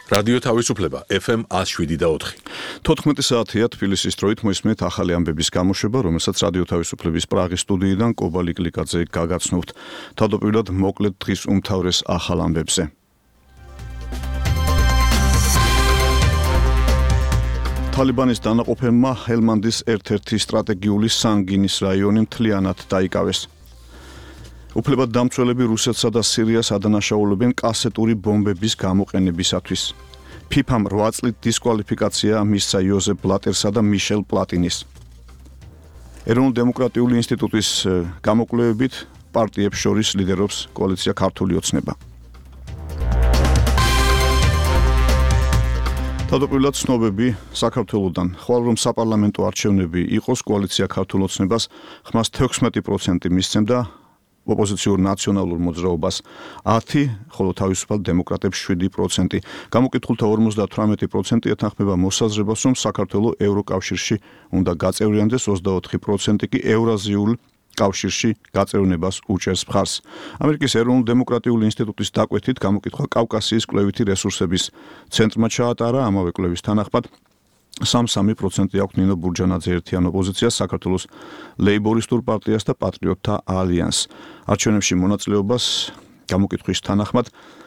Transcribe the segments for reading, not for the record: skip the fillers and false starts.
რადიო თავისუფლება FM 107.4. 14 საათია თბილისის დროით მოისმენთ ახალი ამბების გამოშვება, რომელსაც რადიო თავისუფლების პრაღის სტუდიიდან კობალი კლიკაძე გაგაცნობთ. თავდაპირველად მოკლედ დღის უმთავრეს ახალ ამბებზე. თალიბანის დანაყოფებმა ჰელმანდის ერთ-ერთი სტრატეგიული სანგინის რაიონი მთლიანად დაიკავეს. უფლებადამცველები რუსეთსა და სირიას ადანაშაულებენ კასეტური ბომბების გამოყენებისათვის. FIFA-მ 8 წლით დისკვალიფიკაცია მისცა იოზეფ ბლატერსა და მიშელ პლატინის. ეროვნულ-დემოკრატიული ინსტიტუტის გამოკვლევებით პარტიებს შორის ლიდერობს კოალიცია ქართული ოცნება. თავდაპირველად ცნობები საქართველოდან. ხვალ რომ საპარლამენტო არჩევნები იყოს, კოალიცია ქართულ ოცნებას ხმას 16% მისცემდა ოპოზიციურ ნაციონალურ მოძრაობას 10, ხოლო თავისუფალ დემოკრატებს 7%. გამოკითხულთა 58% ეთანხმება მოსაზრებას, რომ საქართველო ევროკავშირში უნდა გაწევრიანდეს, 24% კი ევრაზიულ კავშირში გაწევრიანებას უჭერს მხარს. ამერიკის ეროვნულ-დემოკრატიული ინსტიტუტის დაკვეთით გამოკითხვა კავკასიის კვლევითი რესურსების ცენტრმა ჩაატარა. ამავე კვლევის თანახმად 3% აქვს ნინო ბურჯანაძე ერთიან ოპოზიციას, საქართველოს ლეიბორისტურ პარტიას და პატრიოტთა ალიანსს. არჩევნებში მონაწილეობას გამოკითხვის თანახმად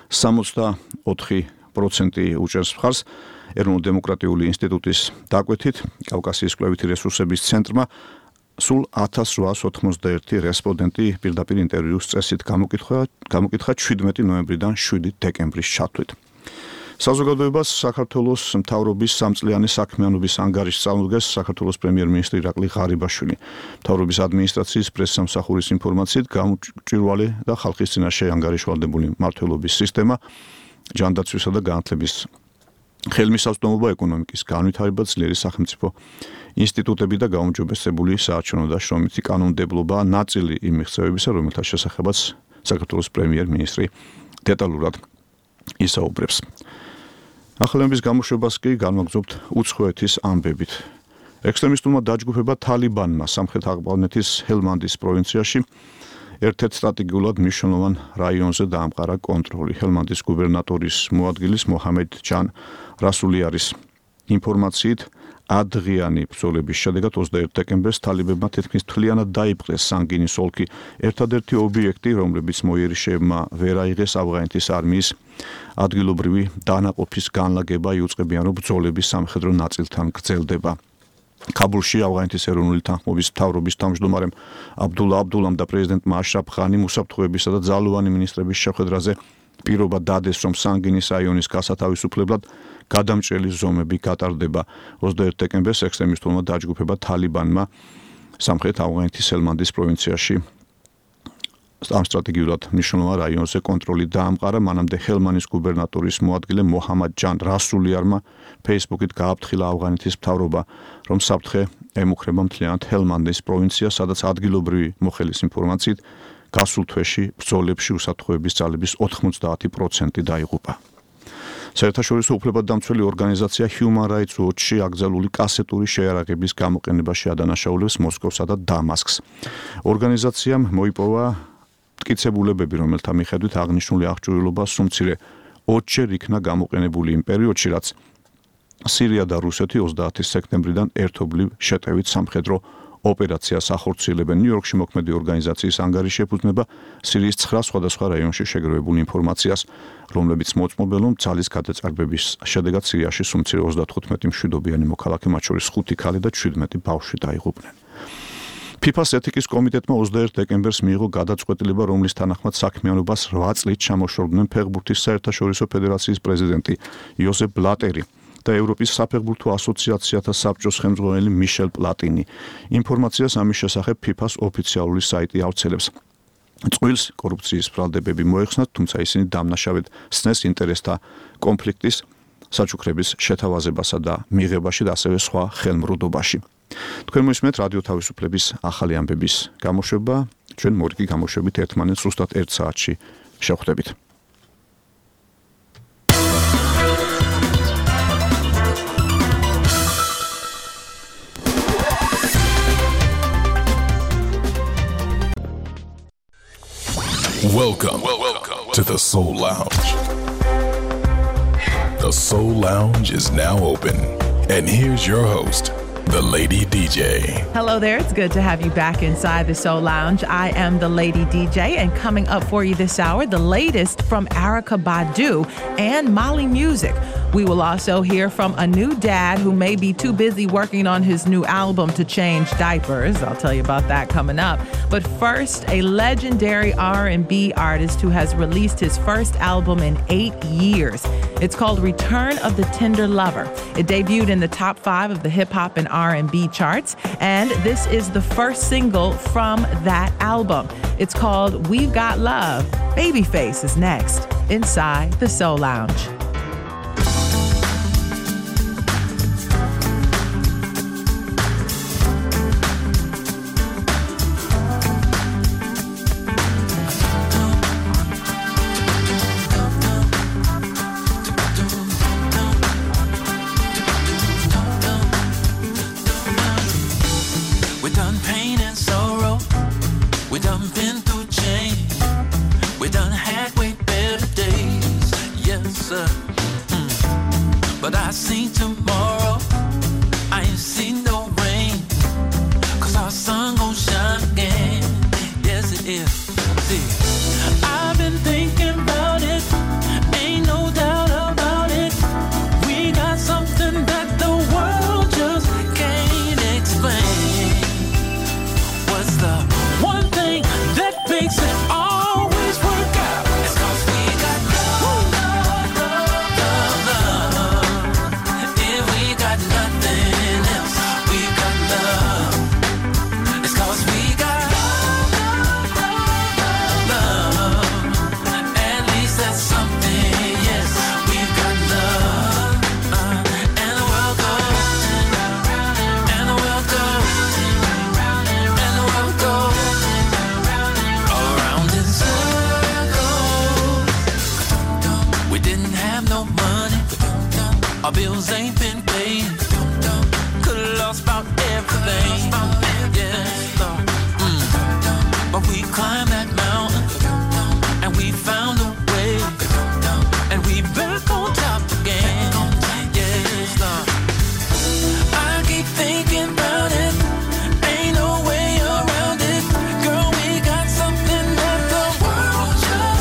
64% უჭერს მხარს. ეროვნულ-დემოკრატიული ინსტიტუტის დაკვეთით კავკასიის კვლევითი რესურსების ცენტრმა სულ 1891 რესპონდენტი პირდაპირ ინტერვიუს წესით გამოკითხა 17 ნოემბრიდან 7 დეკემბრის ჩათვლით. საზოგადოებას საქართველოს მთავრობის სამწლიანი საქმიანობის ანგარიშს წამოდგეს საქართველოს პრემიერ-მინისტრი ირაკლი ღარიბაშვილი. მთავრობის ადმინისტრაციის პრესსამსახურის ინფორმაციით გამჭვირვალე და ხალხის წინაშე ანგარიშვალდებული მმართველობის სისტემა, ჯანდაცვისა და განათლების ხელმისაწვდომობა, ეკონომიკის განვითარება, ძლიერი სახელმწიფო ინსტიტუტები და გაუმჯობესებული საარჩევნო და შრომითი კანონმდებლობა ნაწილი იმ მიღწევებისა, რომელთა შესახებაც საქართველოს პრემიერ-მინისტრი დეტალურად ისაუბრებს. ახალების გამოშვებას კი განვაგრძობთ უცხოეთის ამბებით. ექსტრემისტულმა დაჯგუფება თალიბანმა სამხრეთ-აღმოსავლეთის ჰელმანდის პროვინციაში ერთ-ერთ სტრატეგიულად მნიშვნელოვან რაიონზე დაამყარა კონტროლი. ჰელმანდის გუბერნატორის მოადგილის მოჰამედ ჯან რასულიარის ინფორმაციით ადღიანი ბრძოლების შედეგად 21 დეკემბერს თალიბებმა თითქმის მთლიანად დაიპყრეს სანგინის ოლქი, ერთადერთი ობიექტი, რომლებიც მოიერიშეებმა ვერ აიღეს ავღანეთის არმიის ადგილობრივი დანაყოფის განლაგება იუწყებიან, რომ ბრძოლები სამხედრო ნაწილთან გრძელდება. ქაბულში ავღანეთის ეროვნული თანხმობის მთავრობის თავმჯდომარემ აბდულა აბდულამ და პრეზიდენტმა აშრაფ ღანიმ უსაფრთხოებისა და ძალოვანი მინისტრების შეხვედრაზე პირობა დადეს, რომ სანგინის რაიონის გასათავისუფლებლად გადამჭრელი ზომები გატარდება. 21 დეკემბერს ექსტრემისტულმა დაჯგუფება თალიბანმა სამხრეთ ავღანეთის ჰელმანდის პროვინციაში ამ სტრატეგიულად მნიშვნელოვან რაიონზე კონტროლი დაამყარა. მანამდე ჰელმანდის გუბერნატორის მოადგილე მოჰამედ ჯან რასულიარმა ფეისბუქით გააფრთხილა ავღანეთის მთავრობა, რომ საფრთხე ემუქრება მთლიანად ჰელმანდის პროვინციას, სადაც ადგილობრივი მოხელის ინფორმაციით გასულ თვეში ბრძოლებში უსაფრთხოების ძალების 90% დაიღუპა. საერთაშორისო უფლებადამცველი ორგანიზაცია Human Rights Watch-ი აკრძალული კასეტური შეიარაღების გამოყენებაში ადანაშაულებს მოსკოვსა და დამასკს. ორგანიზაციამ მოიპოვა მტკიცებულებები, რომელთა მიხედვით აღნიშნული აღჭურვილობა სულ მცირე 20-ჯერ იქნა გამოყენებული იმ პერიოდში, რაც სირია და რუსეთი 30 სექტემბრიდან ერთობლივ შეტევით სამხედრო ოპერაციას ახორციელებენ. ნიუ-იორკში მოქმედი ორგანიზაციის ანგარიში ეფუძნება სირიის 9 სხვადასხვა რაიონში შეგროვებულ ინფორმაციას, რომლებიც მოწმობენ, რომ ძალის გადაწარბების შედეგად სირიაში სულ მცირე 35 მშვიდობიანი მოქალაქე, მათ შორის 5 ქალი და 17 ბავშვი დაიღუპნენ. FIFA-ს ეთიკის კომიტეტმა 21 დეკემბერს მიიღო გადაწყვეტილება, რომლის თანახმად საქმიანობას 8 წლით ჩამოშორდნენ ფეხბურთის საერთაშორისო ფედერაციის პრეზიდენტი იოზეფ ბლატერი და ევროპის საფეხბურთო ასოციაციათა საბჭოს ხელმძღვანელი მიშელ პლატინი. ინფორმაციას ამის შესახებ FIFA-ს ოფიციალური საიტი ავრცელებს. წყვილს კორუფციის ბრალდებები მოეხსნათ, თუმცა ისინი დამნაშავედ სცნეს ინტერესთა კონფლიქტის, საჩუქრების შეთავაზებასა და მიღებაში და ასევე სხვა ხელმრუდობაში. თქვენ მოისმენთ რადიო თავისუფლების ახალი ამბების გამოშვება. ჩვენ მორიგი გამოშვებით ერთმანეთს ზუსტად 1 საათში შევხვდებით. Welcome to the Soul Lounge. The The Soul Lounge is now open. And here's your host, the Lady DJ. Hello there. It's good to have you back inside the Soul Lounge. I am the Lady DJ, and coming up for you this hour, the latest from Erykah Badu and Mali Music. We will also hear from a new dad who may be too busy working on his new album to change diapers. I'll tell you about that coming up. But first, a legendary R&B artist who has released his first album in 8 years. It's called Return of the Tender Lover. It debuted in the top 5 of the hip-hop and R&B charts, and this is the first single from that album. It's called We've Got Love. Babyface is next, inside the Soul Lounge.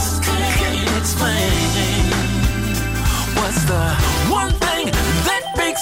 What's the one thing that makes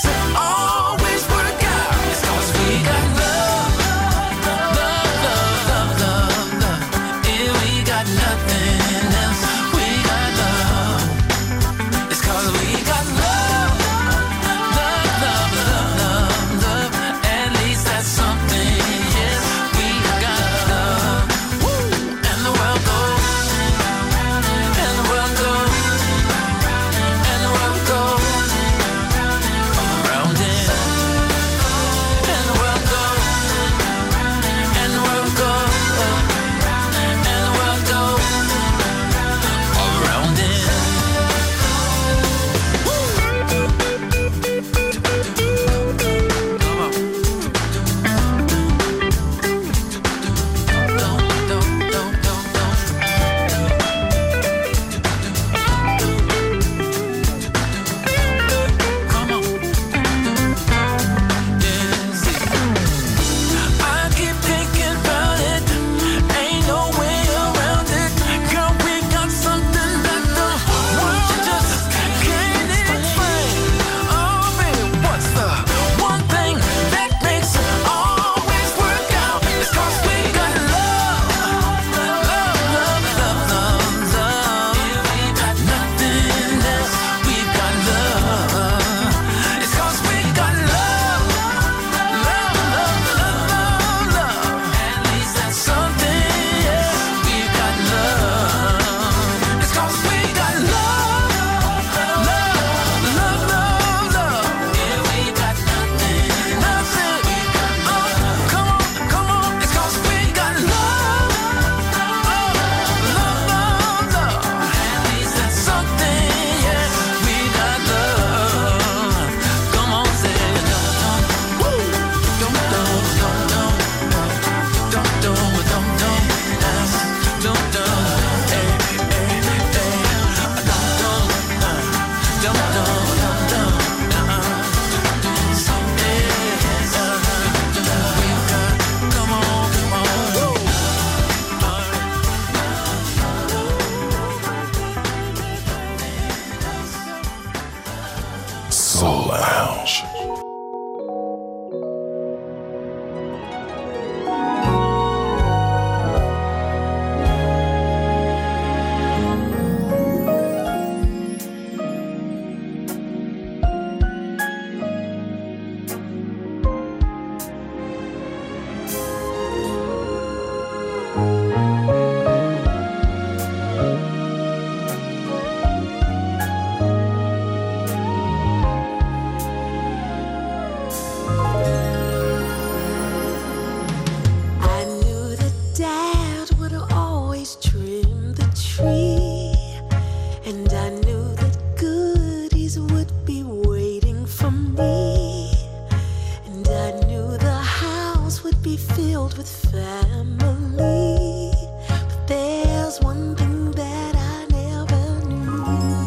And I knew that goodies would be waiting for me. And I knew the house would be filled with family. But there's one thing that I never knew.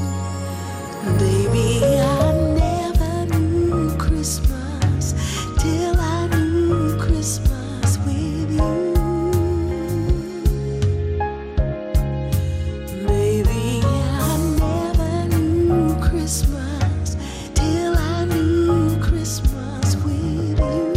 Baby, I never knew Christmas till I knew Christmas with you. Baby, I never knew Christmas till I knew Christmas with you.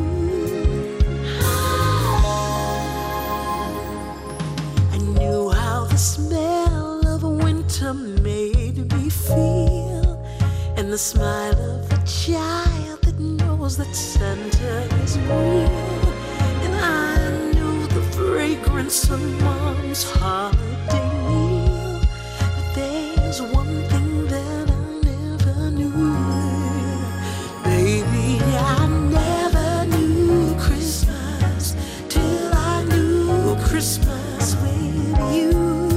I knew how the smell of winter made me feel, and the smile of a child that knows that Santa is real. And I knew the fragrance of Mom's holiday meal. But there's one thing that I never knew. Baby, I never knew Christmas till I knew Christmas with you.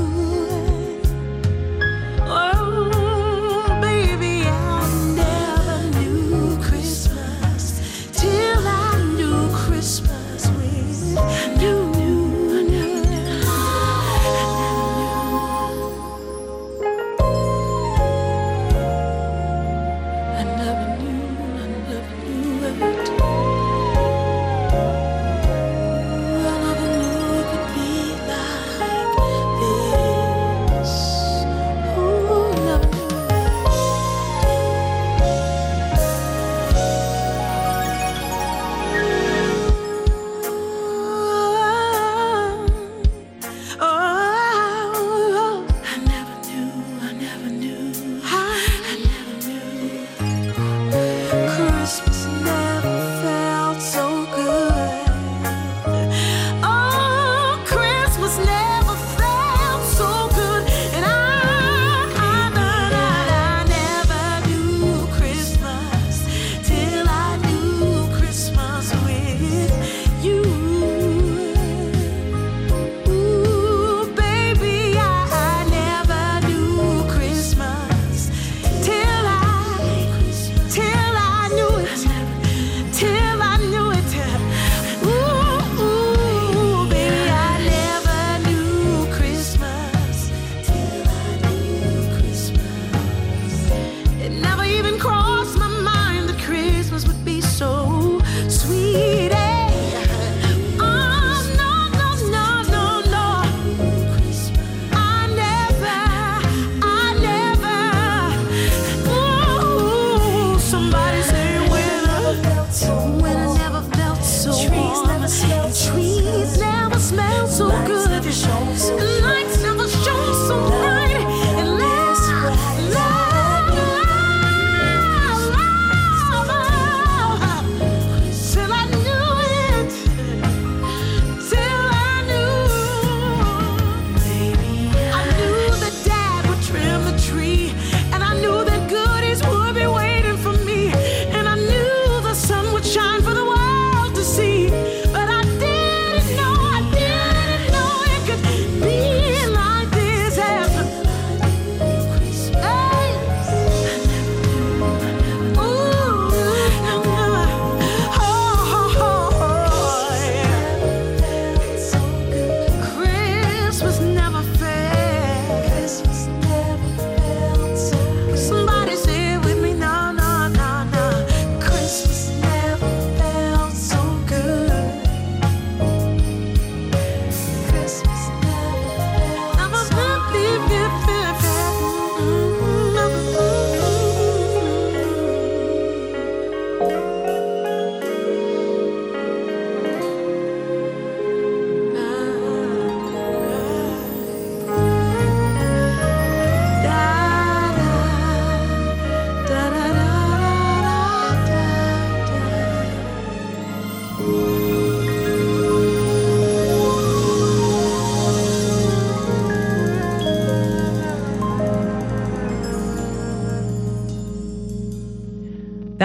Oh, baby, I never knew Christmas till I knew Christmas with you. I never knew it. I never knew it could be like this. Ooh, never knew I never knew. Christmas never felt so good. Oh, Christmas never felt so good. And I never knew Christmas till I knew Christmas with you. Ooh, baby, I never knew Christmas till I knew it. Till I knew it. Ooh, baby, I never knew Christmas till I knew Christmas. It never even crossed my mind that Christmas would be so sweet. Oh, no. I never. Ooh, somebody say when I never felt so warm. Trees never smelled so good. And lights never shone so bright. And till I knew it. Till I knew. I knew that Dad would trim the tree. And I knew that goodies would be waiting for me. And I knew the sun would shine for the world to see. But I didn't know it could be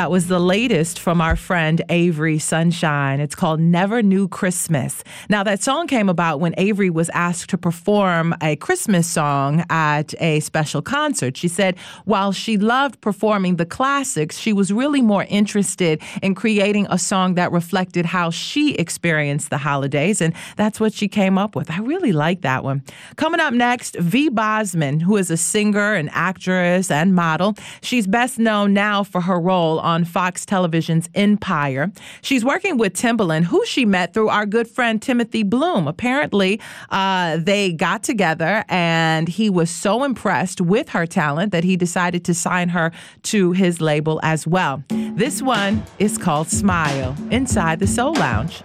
That was the latest from our friend Avery Sunshine. It's called Never Knew Christmas. Now, that song came about when Avery was asked to perform a Christmas song at a special concert. She said while she loved performing the classics, she was really more interested in creating a song that reflected how she experienced the holidays, and that's what she came up with. I really like that one. Coming up next, V. Bosman, who is a singer, an actress, and model. She's best known now for her role on Fox Television's Empire. She's working with Timbaland, who she met through our good friend Timothy Bloom. Apparently, they got together, and he was so impressed with her talent that he decided to sign her to his label as well. This one is called Smile, inside the Soul Lounge.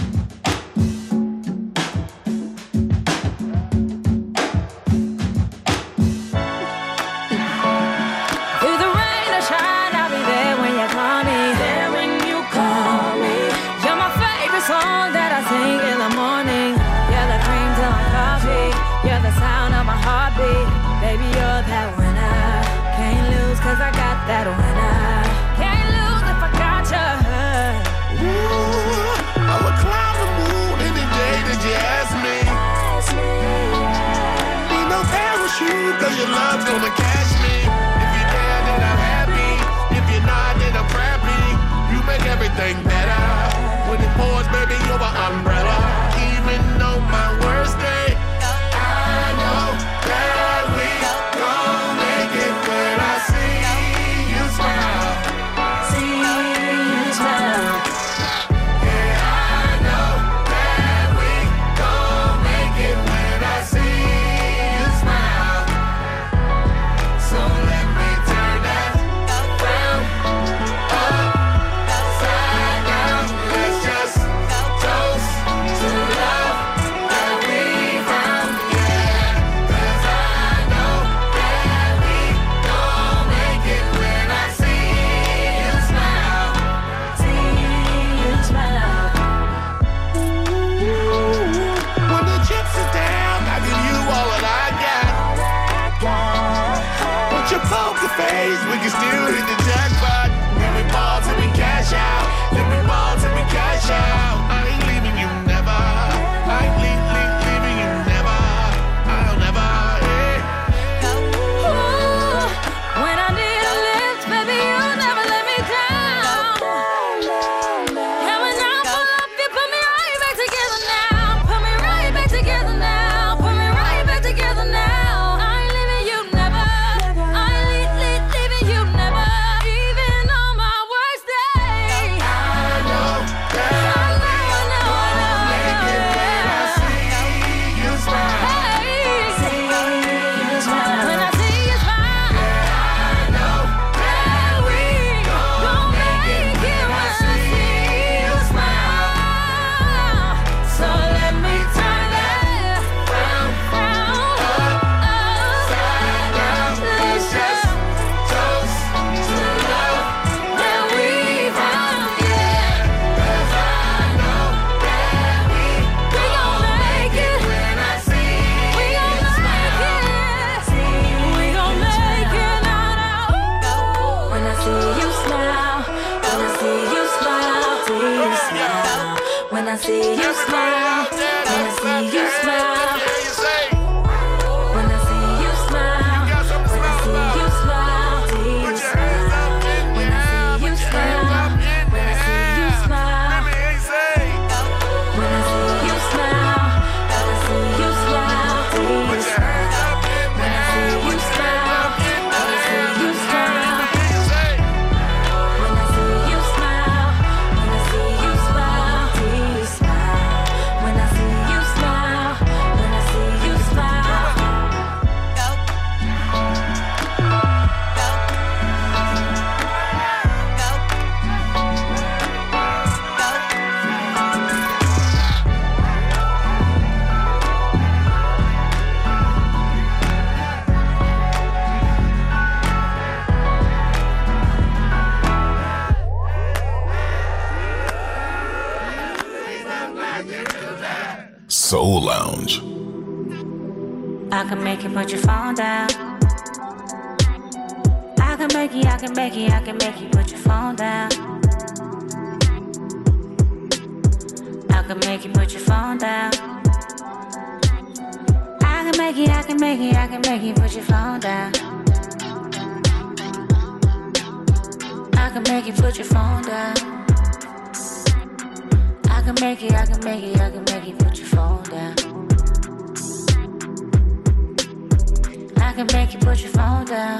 That winner can't lose if I got you. Ooh, I would climb the moon any day that you ask me. Need no parachute, cause your love's gonna catch me. If you're there, then I'm happy. If you're not, then I'm crappy. You make everything better. When it pours, baby, you're an umbrella. Even on my worst day, I know that we gon' make it when I see. We can still hit the jackpot. Let me ball till we cash out. Let me ball till we cash out. I ain't leaving you never. I ain't leaving you never. I'll never, Ooh, when I need a lift, baby, you never let me down. And when I pull up, you put me right back together now. Put me right back together now. Put me right back together now. I ain't leaving you never. I ain't leaving you never. Even on my worst day. I know that I know. make it when I see you smile. When I see you smile, I know that we gon' make it when I see you smile. so let me turn that Round, upside down. Let's just toast to love that we found, yeah. 'Cause I know that we gon' make it when I see you smile. We gon' make it now. When I see you smile, when I see you smile, when I see you smile, when I see you smile, Hear you say, when I see you smile, got something to when I smile see about. you smile, Put your hands up in the when I air. see you Put your hands smile, up in the when I see you air. smile. Let me hear you say, When I see you smile, when I see you smile, put your hands up in the when I see air. you Put your smile, hands up in the when I see you air. smile, Let me hear you say, when I see you smile, when I see you smile, when I see you smile, when I see you smile. Soul Lounge. I can make you put your phone down. I can can make you, I can make you, I can make you put your phone down. I can make you put your phone down. I can make you, I can make you, I can make you put your phone down. I can make you put your phone down. I can make you, I can make you, I can make you put your phone down. I can make you put your phone down.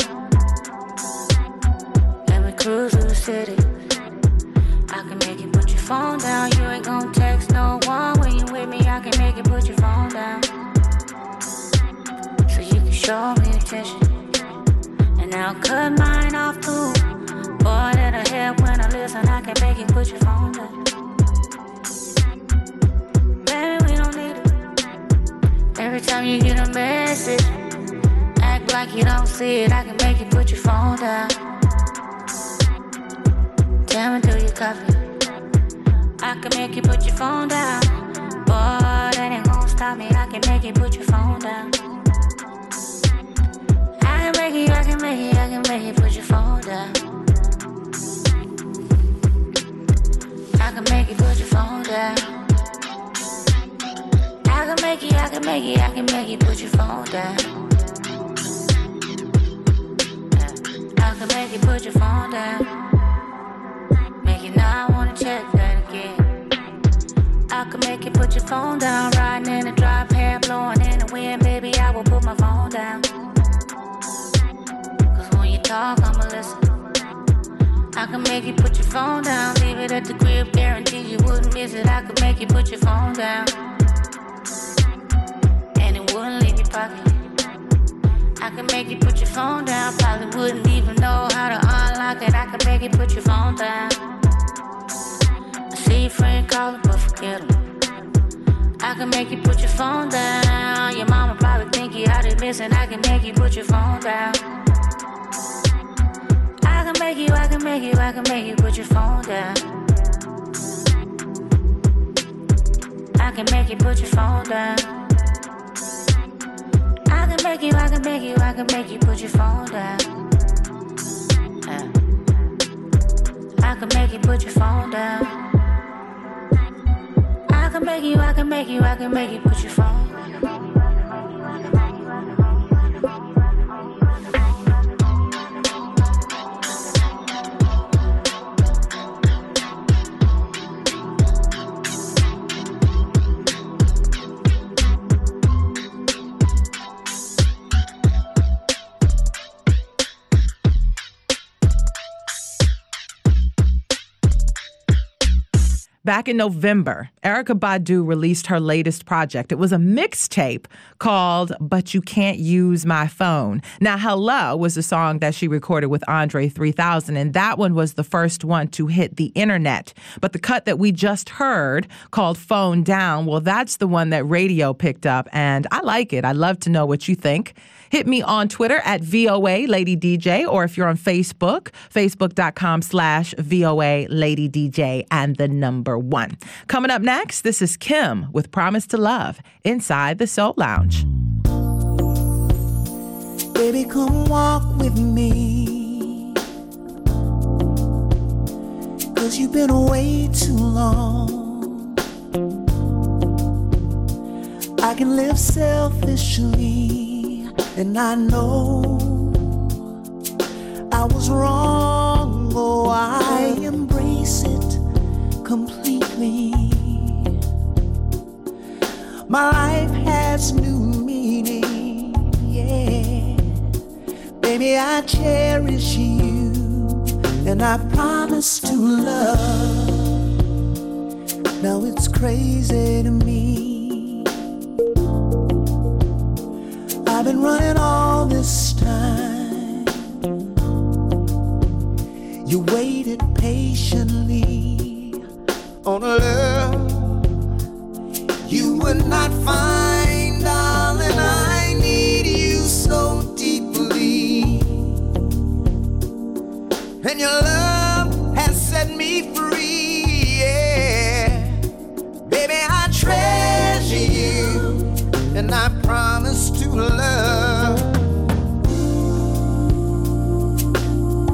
Let me cruise through the city. I can make you put your phone down. You ain't gon' text no one when you with me. I can make you put your phone down. So you can show me attention. And I'll cut mine off too. Boy, that'll help when I listen. I can make you put your phone down. Baby, we don't need it. Every time you get a message, act like you don't see it. I can make you put your phone down. Tell me, do you copy? I can make you put your phone down. Boy, that ain't gon' stop me. I can make you put your phone down. I can make you, I can make you, I can make you put your phone down. I can make you put your phone down. I can make you, I can make you, I can make you put your phone down. I can make you put your phone down. Make you now I wanna check that again. I can make you put your phone down. Riding in the drop, hair blowing in the wind. Baby, I will put my phone down. Cause when you talk, I'ma listen. I can make you put your phone down. Leave it at the crib, guarantee you wouldn't miss it. I can make you put your phone down. And it wouldn't leave your pocket. I can make you put your phone down. Probably wouldn't even know how to unlock it. I can make you put your phone down. I see your friend calling, but forget him. I can make you put your phone down. Your mama probably think you out there missing. I can make you put your phone down. I can make you, I can make you, I can make you put your phone down. I can make you put your phone down. I can make you, I can make you, I can make you put your phone down. I can make you put your phone down. I can make you, I can make you, I can make you put your phone down. Back in November, Erykah Badu released her latest project. It was a mixtape called But You Can't Use My Phone. Now, Hello was a song that she recorded with Andre 3000, and that one was the first one to hit the internet. But the cut that we just heard, called Phone Down, well, that's the one that radio picked up, and I like it. I'd love to know what you think. Hit me on Twitter at VOA Lady DJ, or if you're on Facebook, facebook.com/VOA Lady DJ and the number 1. Coming up next, this is Kim with Promise to Love inside the Soul Lounge. Baby, come walk with me, 'cause you've been away too long. I can live selfishly, and I know I was wrong. Oh, I embrace it completely. My life has new meaning, yeah. Baby, I cherish you, and I promise to love. Now it's crazy to me. I've been running all this time. You waited patiently on a love you would not find, darling. I need you so deeply, and your love has set me free, yeah. Baby, I treasure you, and I promise to love.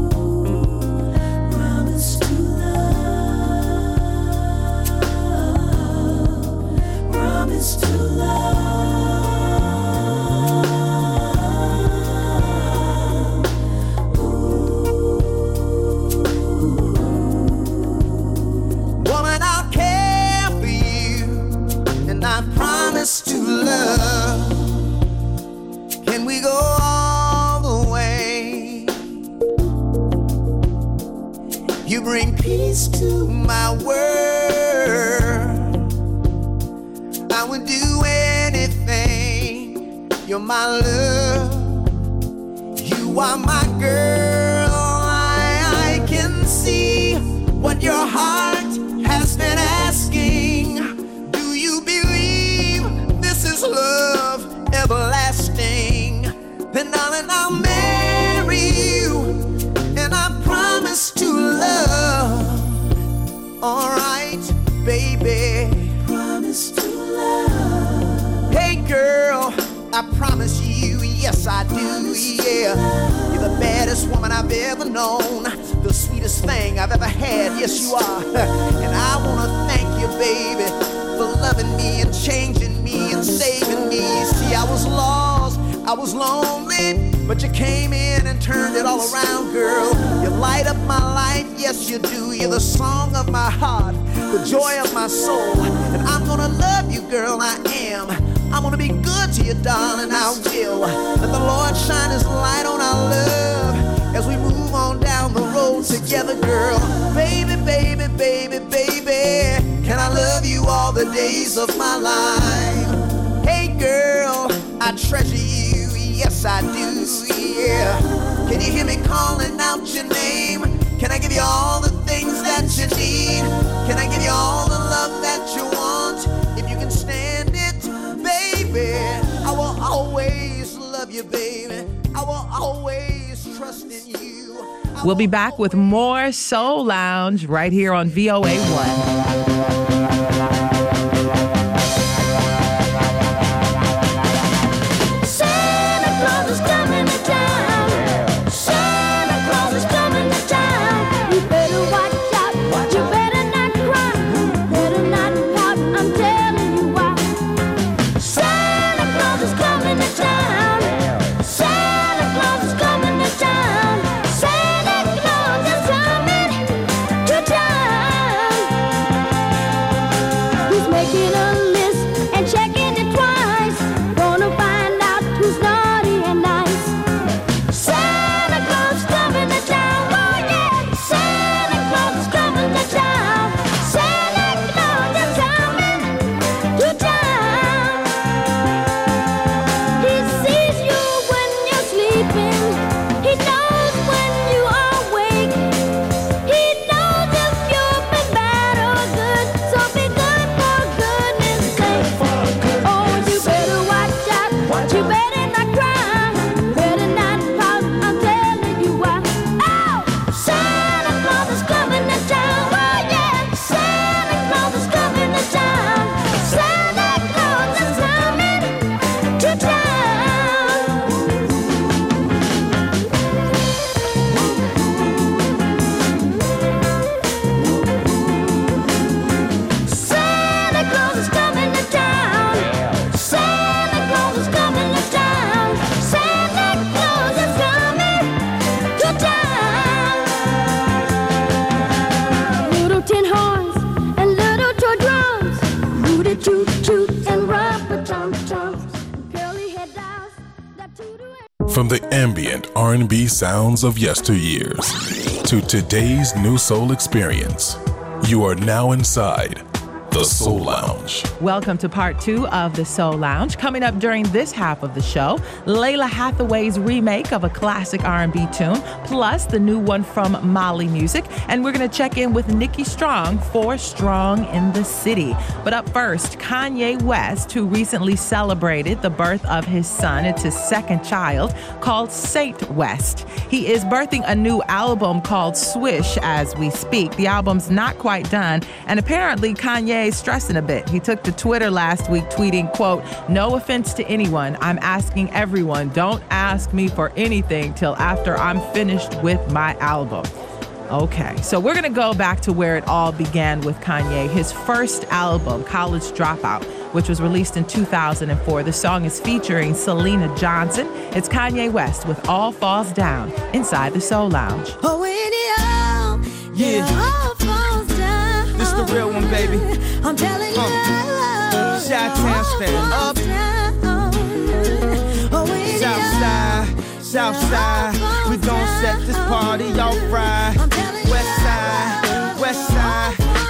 my world. I would do anything. You're my love. You are my girl. I can see what your heart has been asking. Do you believe this is love everlasting? Then darling, I'll marry you, and I promise to love. Alright, baby, promise to love. Hey girl, I promise you, yes I do, yeah. You're the baddest woman I've ever known, the sweetest thing I've ever had, yes you are. And I wanna thank you, baby, for loving me and changing me and saving me. See, I was lost, I was lonely, but you came in and turned it all around, girl. You light up my life, yes you do. You're the song of my heart, the joy of my soul. And I'm gonna love you, girl, I am. I'm gonna be good to you, darling, I will. Let the Lord shine his light on our love as we move on down the road together, girl. Baby, baby, baby, baby, can I love you all the days of my life? Hey girl, I treasure you, yes I do, yeah. Can you hear me calling out your name? Can I give you all the things that you need? Can I give you all the love that you want? If you can stand it, baby, I will always love you, baby. I will always trust in you. We'll be back with more Soul Lounge right here on VOA1. From the ambient R&B sounds of yesteryears to today's new soul experience, you are now inside the Soul Lounge. Welcome to part 2 of the Soul Lounge. Coming up during this half of the show, Lalah Hathaway's remake of a classic R&B tune, plus the new one from Mali Music. And we're going to check in with Nikki Strong for Strong in the City. But up first, Kanye West, who recently celebrated the birth of his son. It's his second child, called Saint West. He is birthing a new album called Swish as we speak. The album's not quite done, and apparently Kanye is stressing a bit. He took to Twitter last week tweeting, quote, "No offense to anyone, I'm asking everyone, don't ask me for anything till after I'm finished with my album." Okay, so we're going to go back to where it all began with Kanye. His first album, College Dropout, which was released in 2004. The song is featuring Selena Johnson. It's Kanye West with All Falls Down inside the Soul Lounge. Oh, when it all falls down. This the real one, baby. I'm telling you, Chi-Town stand up. Oh, when Southside, we gon' set this party off right. West side,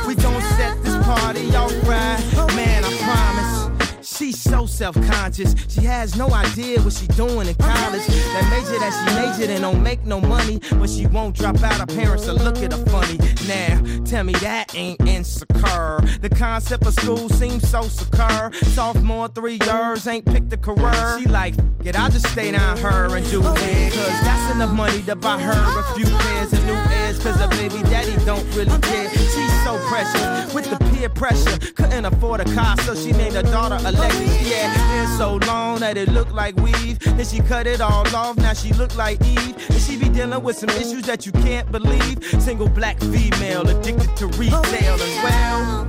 self-conscious. She has no idea what she doing in college. That major that she majored in don't make no money, but she won't drop out. Her parents will look at her funny. Now, tell me that ain't insecure. The concept of school seems so secure. Sophomore 3 years, ain't picked a career. She like, it, I'll just stay down her and do it. Cause that's enough money to buy her a few pairs of new ears. Cause her baby daddy don't really care. She's so precious with the peer pressure. Couldn't afford a car, so she named her daughter Alexis. She had hair so long that it looked like weave. Then she cut it all off, now she look like Eve. And she be dealing with some issues that you can't believe. Single black female addicted to retail as well.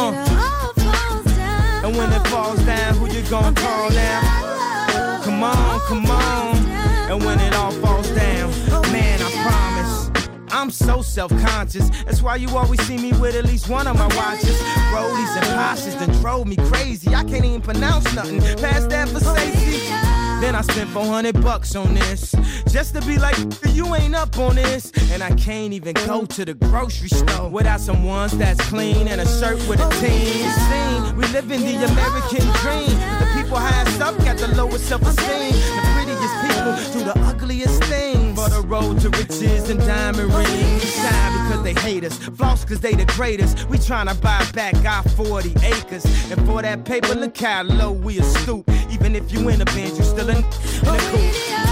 And when it falls down, who you gonna call now? Come on, come on. And when it all falls down, man, I promise I'm so self-conscious. That's why you always see me with at least one of my watches. Rollies and Porsches done drove me crazy. I can't even pronounce nothing past that for safety. Then I spent $400 on this, just to be like, you ain't up on this. And I can't even go to the grocery store without some ones that's clean and a shirt with a team. Seen, we live in the American dream. The people highest up got the lowest self-esteem. The prettiest people do the ugliest things. For the road to riches and diamond rings. Shine because they hate us, floss cause they the greatest. We tryna buy back our 40 acres. And for that paper, look how low we a stoop. Even if you in a band, you still in a coupe.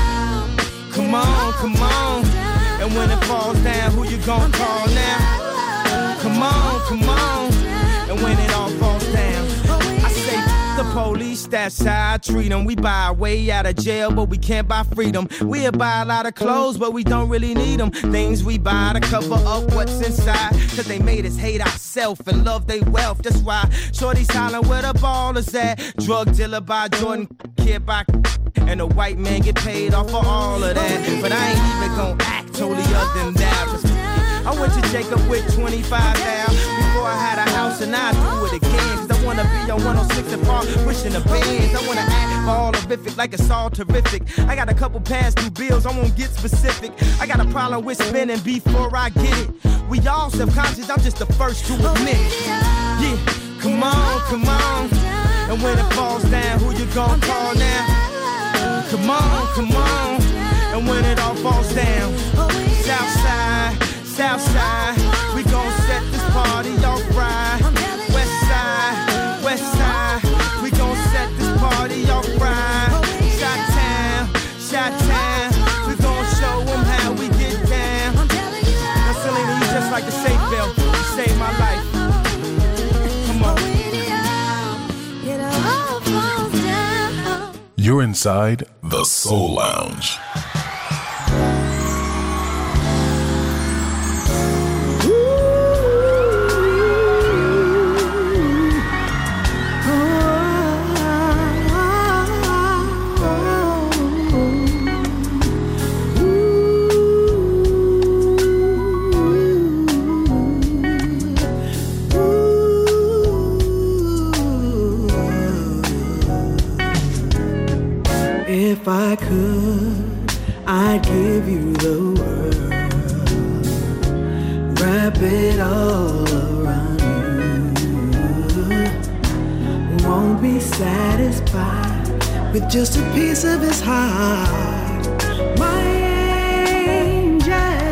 Come on, come on. And when it falls down, who you gon' call now? Come on, come on. And when it all falls down, I say the police, that's how I treat them. We buy our way out of jail, but we can't buy freedom. We'll buy a lot of clothes, but we don't really need them. Things we buy to cover up what's inside. Cause they made us hate ourselves and love they wealth. That's why shorty's hollering where the ball is at. Drug dealer by Jordan, kid by and the white man get paid off for all of that. But I ain't even gon' act totally other than that. I went to Jacob with 25 now. Before I had a house and I do it again. Cause I wanna be on 106 and Park pushing the bands. I wanna act ball-erific like it's all terrific. I got a couple past due bills, I won't get specific. I got a problem with spending before I get it. We all self-conscious, I'm just the first to admit it. Yeah, come on, come on. And when it falls down, who you gon' call now? Come on, come on. And when it all falls down, Southside, Southside, we gon' set this party off right. Westside, Westside, we gon' set this party off right. Chi-town, Chi-town, we gon' show them how we get down. Now Selena, you just like the safe belt, you saved my life. Come on. You're inside the Soul Lounge. If I could, I'd give you the world, wrap it all around you. Won't be satisfied with just a piece of his heart. My angel,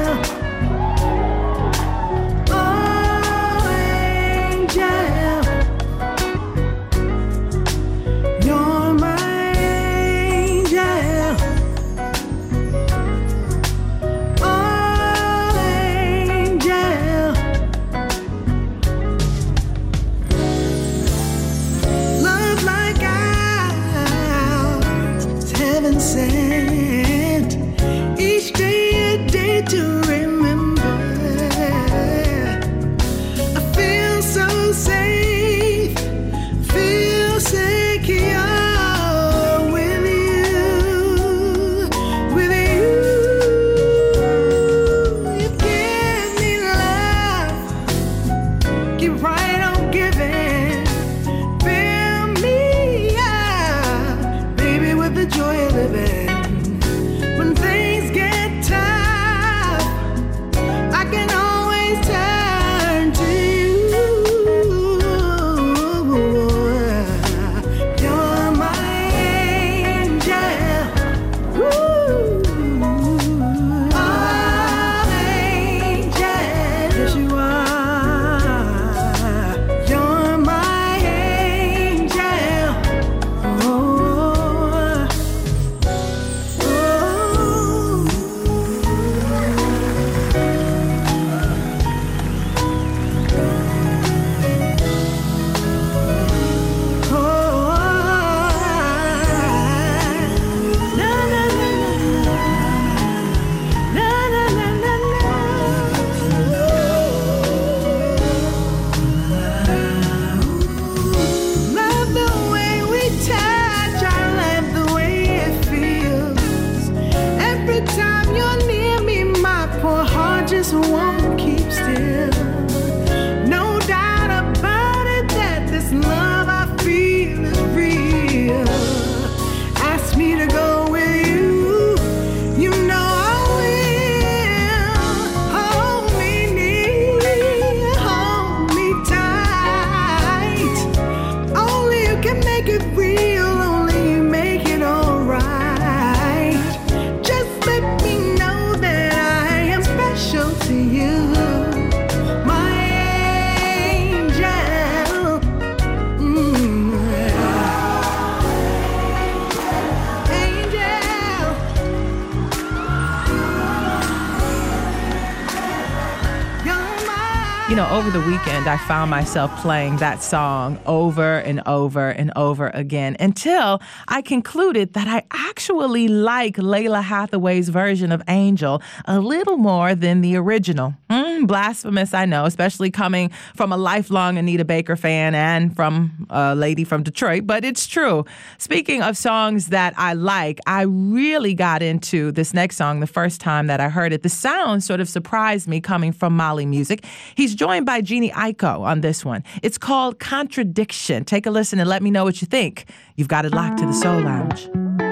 oh angel, you're my sent. Each day a day to remember. I feel so safe, feel secure with you, with you. You give me love, keep right on giving, fill me up, baby, with the joy of living. You know, over the weekend, I found myself playing that song over and over and over again until I concluded that I actually like Lalah Hathaway's version of Angel a little more than the original. Blasphemous, I know, especially coming from a lifelong Anita Baker fan and from a lady from Detroit, but it's true. Speaking of songs that I like, I really got into this next song the first time that I heard it. The sound sort of surprised me coming from Mali Music. He's joined by Jeannie Aiko on this one. It's called Contradiction. Take a listen and let me know what you think. You've got it locked to the Soul Lounge.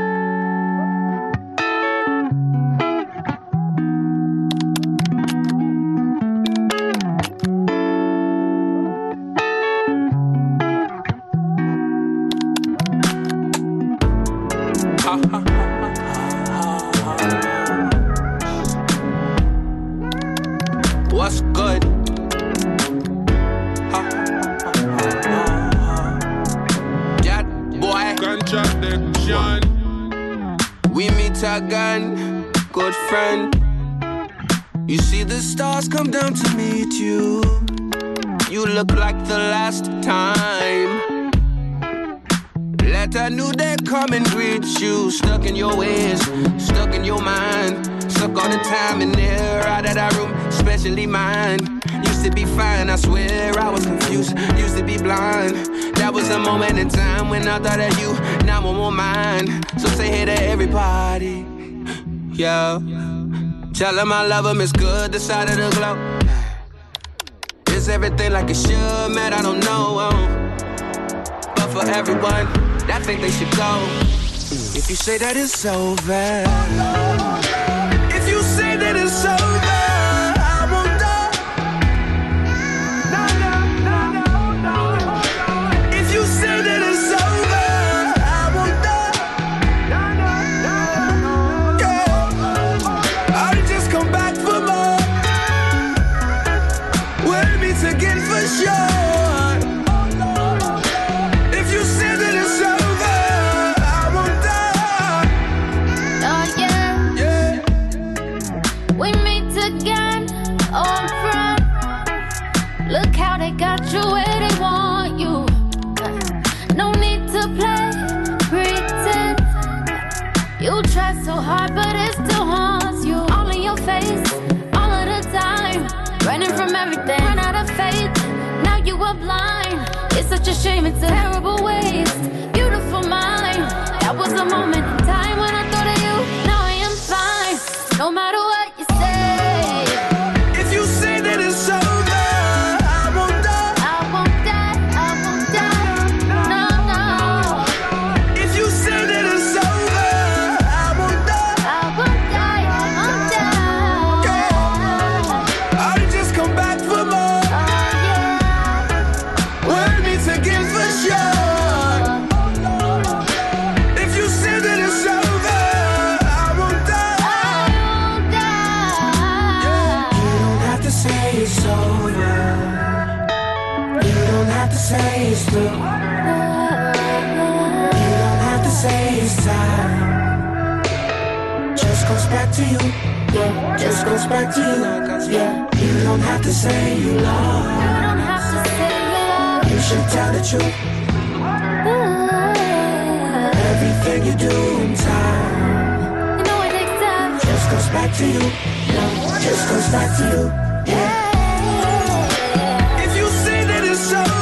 What's good? That boy. Contradiction. We meet again, good friend. You see the stars come down to meet you. You look like the last time. Let a new day come and greet you. Stuck in your ways, stuck in your mind. Stuck all the time in there, out of that room, especially mine. Used to be fine, I swear I was confused. Used to be blind. That was a moment in time when I thought of you. Now I'm on mine. So say hey to everybody. Yeah. Tell them I love them, it's good, the side of the globe. Is everything like it should, man, I don't know. But for everyone that think they should go, if you say that it's over, if you say that it's over, I won't die. If you say that it's over, I won't die. Yeah. I'll just come back for more. We'll meet again for sure. Look how they got you where they want you. No need to play pretend. You try so hard, but it still haunts you. All in your face, all of the time. Running from everything, run out of faith. Now you are blind. It's such a shame, it's a terrible waste. Beautiful mind. That was a moment in time when I thought of you. Now I am fine. No matter what you say. If you say that it's over, say it's through. You don't have to say it's time. Just goes back to you. Yeah, just goes back to you. Yeah, you don't have to say you love. You don't have to say you love. You should tell the truth. Everything you do in time. You know it takes time. Just goes back to you. Yeah, just goes back to you. Yeah. If you say that it's over,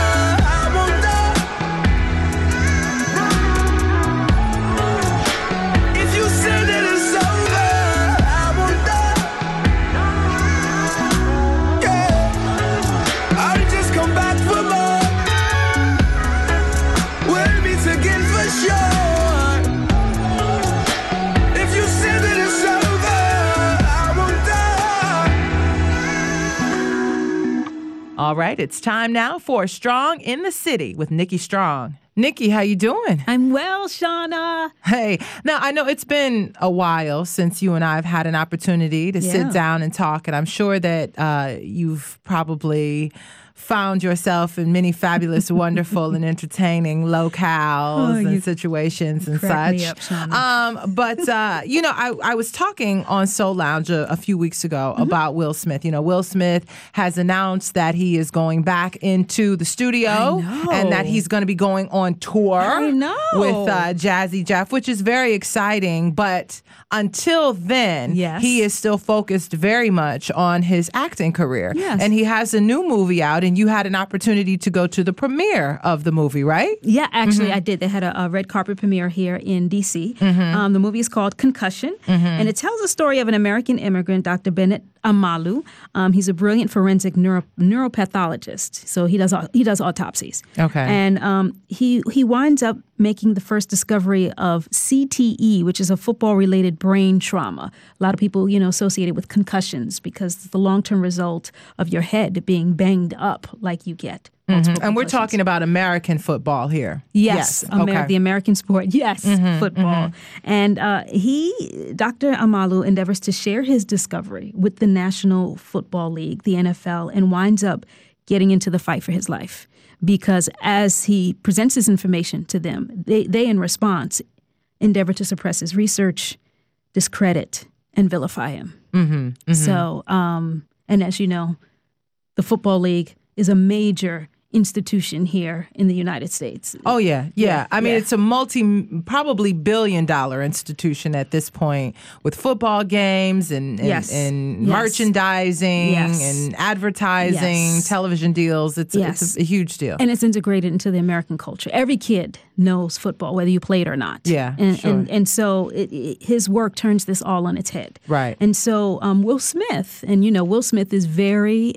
All right, it's time now for Strong in the City with Nikki Strong. Nikki, how you doing? I'm well, Shauna. Hey, now I know it's been a while since you and I have had an opportunity to sit down and talk, and I'm sure that you've probably found yourself in many fabulous, wonderful, and entertaining locales and situations and crack me such. up, Shauna. But I was talking on Soul Lounge a few weeks ago about Will Smith. You know, Will Smith has announced that he is going back into the studio and that he's going to be going on tour with Jazzy Jeff, which is very exciting. But until then, he is still focused very much on his acting career. Yes. And he has a new movie out, and you had an opportunity to go to the premiere of the movie, right? Yeah, actually, I did. They had a red carpet premiere here in D.C. The movie is called Concussion, and it tells the story of an American immigrant, Dr. Bennett Amalu. He's a brilliant forensic neuropathologist, so he does autopsies. Okay. And he winds up making the first discovery of CTE, which is a football-related brain trauma. A lot of people, associate it with concussions because it's the long-term result of your head being banged up like you get. And we're talking about American football here. Yes. The American sport. Yes, football. And Dr. Amalu endeavors to share his discovery with the National Football League, the NFL, and winds up getting into the fight for his life. Because as he presents his information to them, they in response endeavor to suppress his research, discredit, and vilify him. So, and as you know, the Football League is a major institution here in the United States. Oh, yeah. I mean, it's a probably billion-dollar institution at this point with football games and merchandising and advertising, television deals. It's a huge deal. And it's integrated into the American culture. Every kid knows football, whether you play it or not. Yeah, and so his work turns this all on its head. Right. And so Will Smith, and Will Smith is very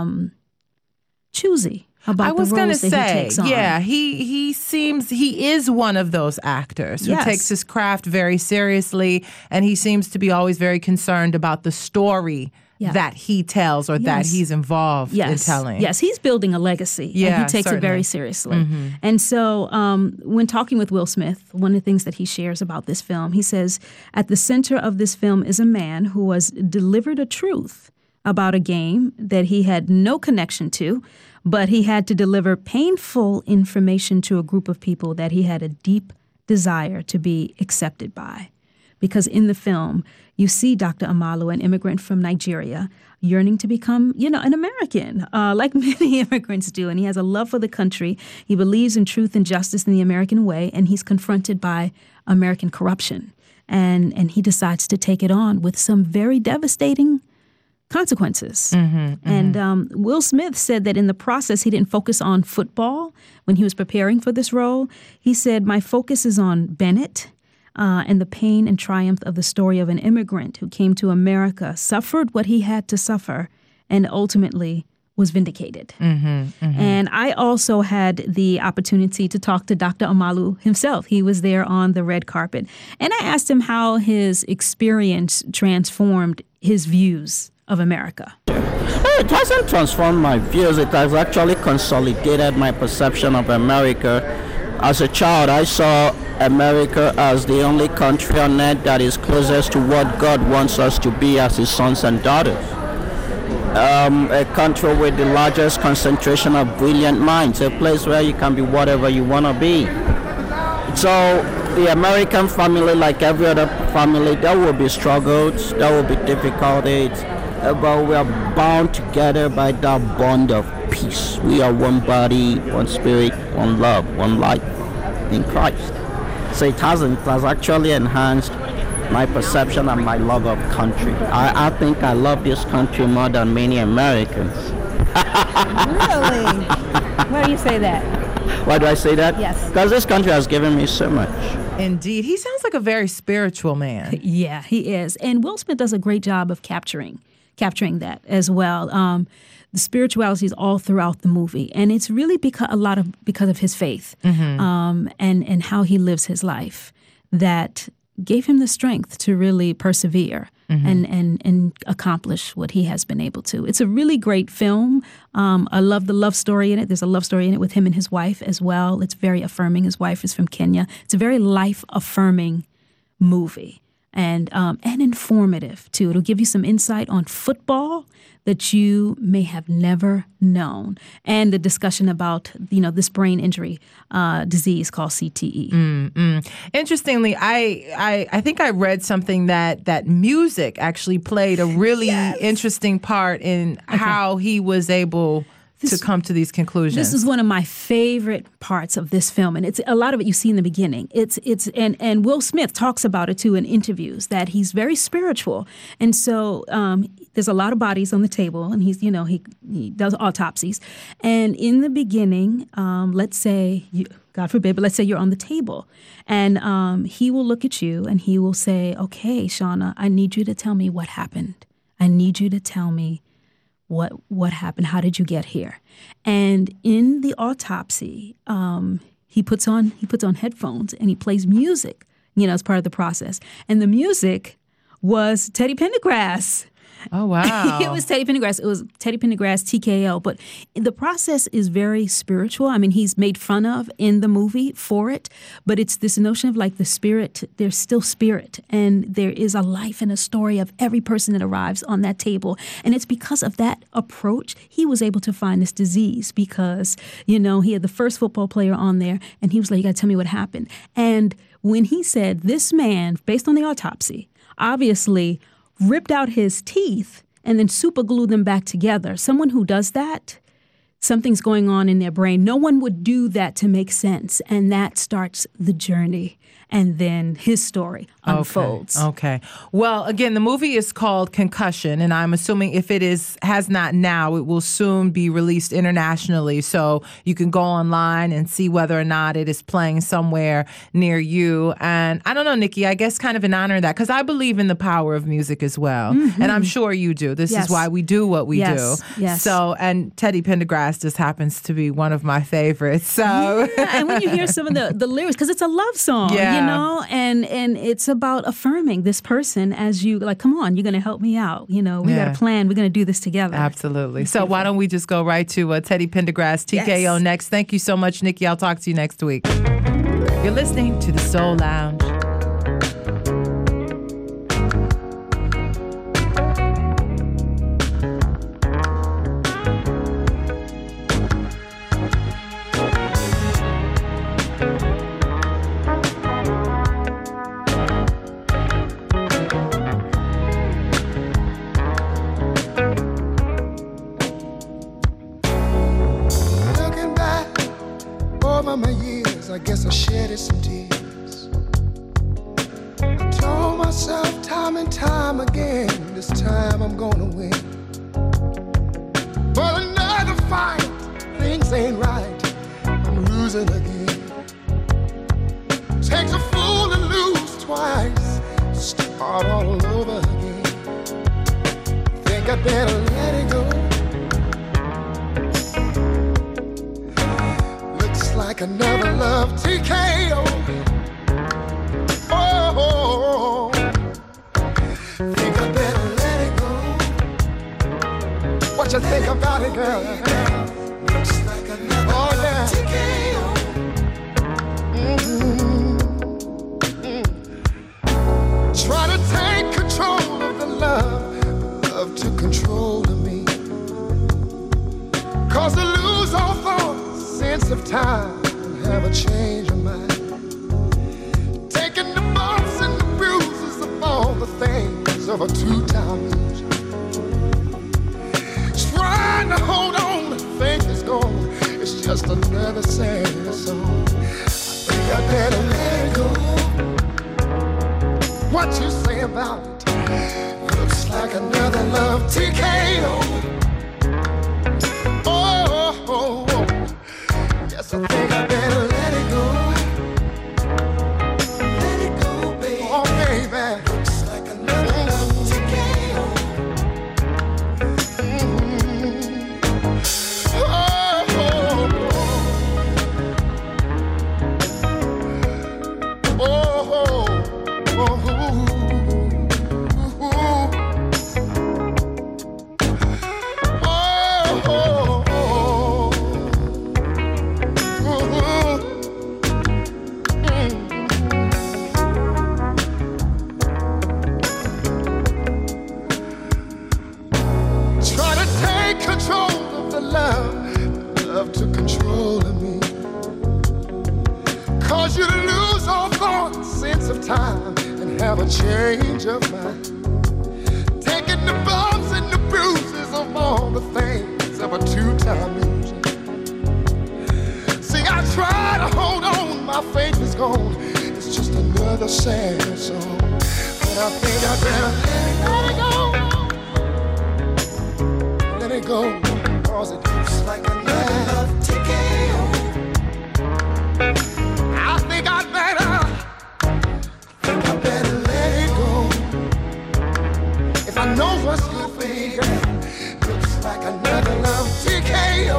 choosy about the roles that he takes on. Yeah, he is one of those actors who takes his craft very seriously, and he seems to be always very concerned about the story that he tells or that he's involved in telling. Yes, he's building a legacy, and he takes it very seriously. And so when talking with Will Smith, one of the things that he shares about this film, he says, at the center of this film is a man who was delivered a truth about a game that he had no connection to, but he had to deliver painful information to a group of people that he had a deep desire to be accepted by. Because in the film, you see Dr. Amalu, an immigrant from Nigeria, yearning to become, an American, like many immigrants do. And he has a love for the country. He believes in truth and justice in the American way, and he's confronted by American corruption. And he decides to take it on with some very devastating consequences. And Will Smith said that in the process, he didn't focus on football when he was preparing for this role. He said, my focus is on Bennett and the pain and triumph of the story of an immigrant who came to America, suffered what he had to suffer, and ultimately was vindicated. And I also had the opportunity to talk to Dr. Amalu himself. He was there on the red carpet. And I asked him how his experience transformed his views of America. It hasn't transformed my views. It has actually consolidated my perception of America. As a child, I saw America as the only country on earth that is closest to what God wants us to be as his sons and daughters. A country with the largest concentration of brilliant minds, a place where you can be whatever you want to be. So the American family, like every other family, there will be struggles, there will be difficulties, but we are bound together by that bond of peace. We are one body, one spirit, one love, one life in Christ. So it has actually enhanced my perception and my love of country. I think I love this country more than many Americans. Really? Why do you say that? Why do I say that? Yes. Because this country has given me so much. Indeed. He sounds like a very spiritual man. Yeah, he is. And Will Smith does a great job of capturing that as well. The spirituality is all throughout the movie, and it's really because of his faith and how he lives his life that gave him the strength to really persevere and accomplish what he has been able to. It's a really great film. I love the love story in it. There's a love story in it with him and his wife as well. It's very affirming. His wife is from Kenya. It's a very life-affirming movie. and informative too. It'll give you some insight on football that you may have never known, and the discussion about this brain injury disease called CTE. Interestingly, I think I read something that music actually played a really interesting part in how he was able to come to these conclusions. This is one of my favorite parts of this film, and it's a lot of it you see in the beginning. And Will Smith talks about it too in interviews, that he's very spiritual, and so there's a lot of bodies on the table, and he's he does autopsies, and in the beginning, let's say God forbid, but let's say you're on the table, and he will look at you and he will say, "Okay, Shauna, I need you to tell me what happened. I need you to tell me what happened. How did you get here?" And in the autopsy, he puts on headphones and he plays music, as part of the process. And the music was Teddy Pendergrass. Oh, wow. It was Teddy Pendergrass. It was Teddy Pendergrass, TKO. But the process is very spiritual. I mean, he's made fun of in the movie for it, but it's this notion of like the spirit. There's still spirit, and there is a life and a story of every person that arrives on that table. And it's because of that approach he was able to find this disease, because, he had the first football player on there, and he was like, "You got to tell me what happened." And when he said this man, based on the autopsy, obviously ripped out his teeth and then super glued them back together. Someone who does that, something's going on in their brain. No one would do that to make sense. And that starts the journey. And then his story unfolds. Okay. Well, again, the movie is called Concussion, and I'm assuming if it has not now, it will soon be released internationally. So you can go online and see whether or not it is playing somewhere near you. And I don't know, Nikki, I guess kind of in honor of that, because I believe in the power of music as well. Mm-hmm. And I'm sure you do. This is why we do what we do. Yes. So, and Teddy Pendergrass just happens to be one of my favorites. So, and when you hear some of the lyrics, because it's a love song. And it's about affirming this person as you, like, come on, you're going to help me out. We got a plan. We're going to do this together. Absolutely. So why don't we just go right to Teddy Pendergrass, TKO next. Thank you so much, Nikki. I'll talk to you next week. You're listening to The Soul Lounge. My years, I guess I shedded some tears. I told myself time and time again, this time I'm gonna win. But another fight, things ain't right, I'm losing again. Takes a fool to lose twice, start all over again. Think I better let it go. Like another love TKO. Oh, think I better let it go. What you think about it, girl? Looks like another TKO. Try to take control of the love to control me. Cause to lose all thoughts, sense of time, and have a change of mind. Taking the bumps and the bruises of all the things of a two-time loser. Trying to hold on, the faith is gone. It's just another sad song. I think I better let it go. What you say about it? Looks like another love TKO. I think I better let it go. Let it go, baby. Oh, baby. Looks like another love TKO. Oh, have a change of mind. Taking the bumps and the bruises of all the things of a two-time loser. See, I try to hold on, my faith is gone. It's just another sad song. But I think I better let it go. Let it go, cause it looks like another love TKO. I think I better let it go. If I know what's good for me, girl, looks like another love TKO.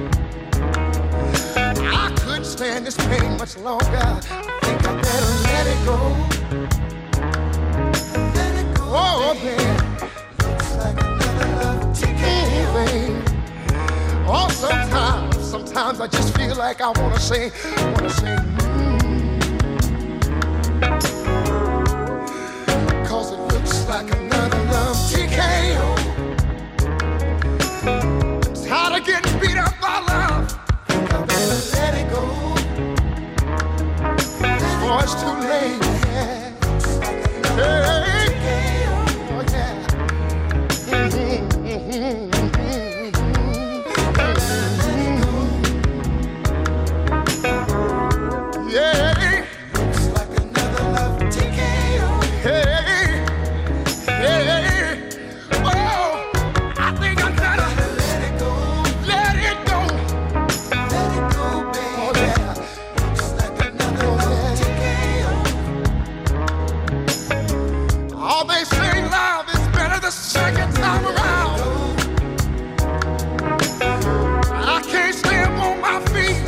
I couldn't stand this pain much longer. I think I better let it go. Let it go. Oh, baby. Looks like another love TKO. Baby. Oh, sometimes I just feel like I wanna say. Cause it looks like another love TKO. I'm tired of getting beat up by love. I better let it go. Before it's too late. Yeah. Hey. Oh, yeah. Yeah. Looks like another love TKO. Hey. Oh, I think I gotta let it go. Let it go. Let it go, baby. Oh, yeah. Looks like another love TKO. Oh, they say love is better the second time around. I can't stand on my feet.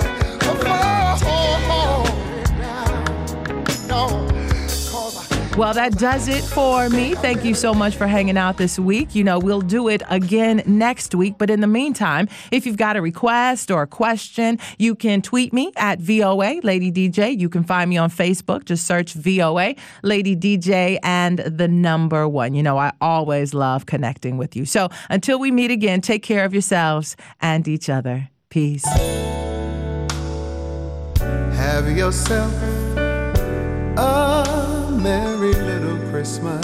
Well, that does it for me. Thank you so much for hanging out this week. You know, we'll do it again next week. But in the meantime, if you've got a request or a question, you can tweet me at VOA Lady DJ. You can find me on Facebook. Just search VOA Lady DJ and the number 1. You know, I always love connecting with you. So until we meet again, take care of yourselves and each other. Peace. Have yourself a merry little Christmas.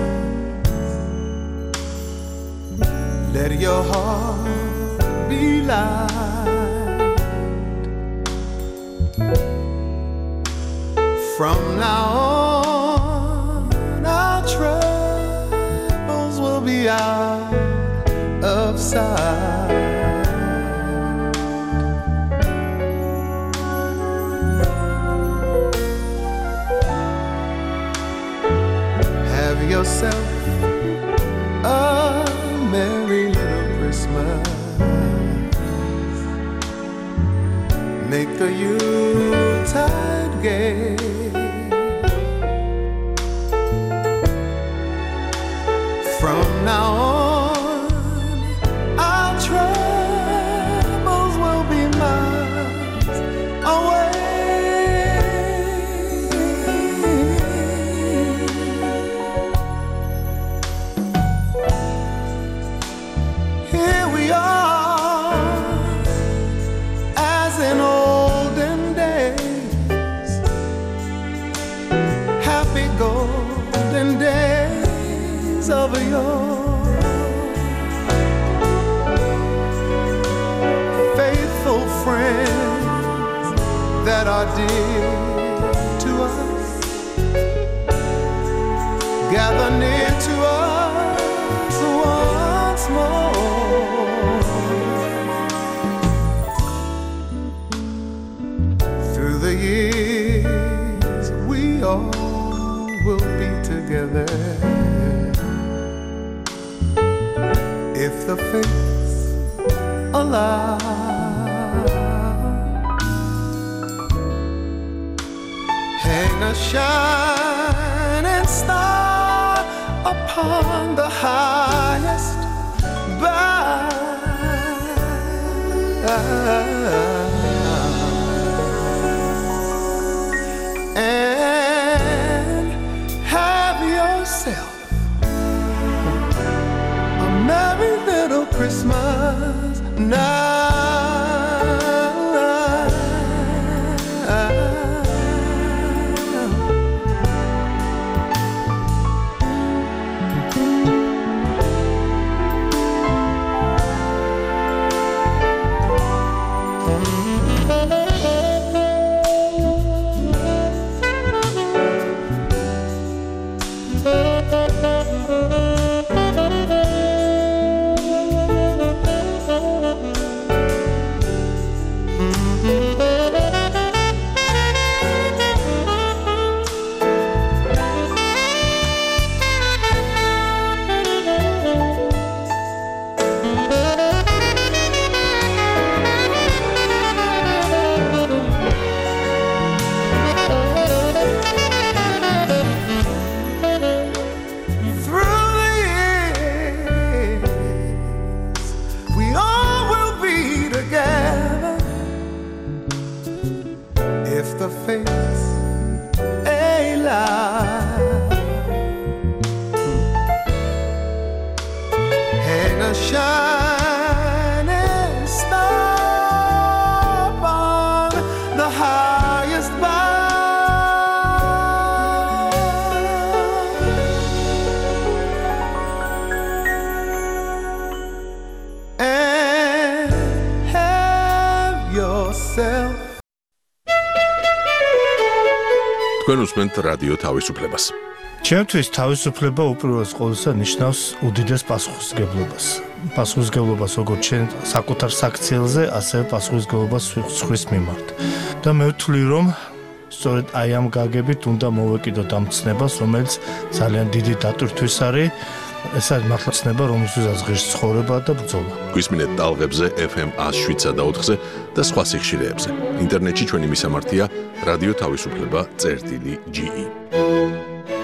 Let your heart be light. From now on, our troubles will be out of sight. Yourself a merry little Christmas. Make the Yuletide gay. From now on, our troubles will be miles away. Of your faithful friends that are dear to us, gather near to us once more. Through the years we all will be together. If the fates allow, hang a shining star upon the highest bough, and have yourself merry little Christmas now. თქვენ უსმენთ რადიო თავისუფლებას. ჩემთვის თავისუფლება უპირველეს ყოვლისა ნიშნავს უდიდეს პასუხისმგებლობას. პასუხისმგებლობას როგორც ჩვენ საკუთარ საქციელზე, ასევე პასუხისმგებლობას სხვის მიმართ. და მე ვთვლი, რომ სწორედ აი ამ გაგებით უნდა მოვეკიდოთ ამ ცნებას, რომელიც ძალიან დიდი დატვირთვის არის. ეს არის მართლა ცნება, რომელსაც ღირს ცხოვრება და ბრძოლა. გვისმინეთ ტალღებზე FM 107.4-ზე და სხვა სიხშირეებზე. ინტერნეტში ჩვენი მისამართია რადიო თავისუფლება.ge.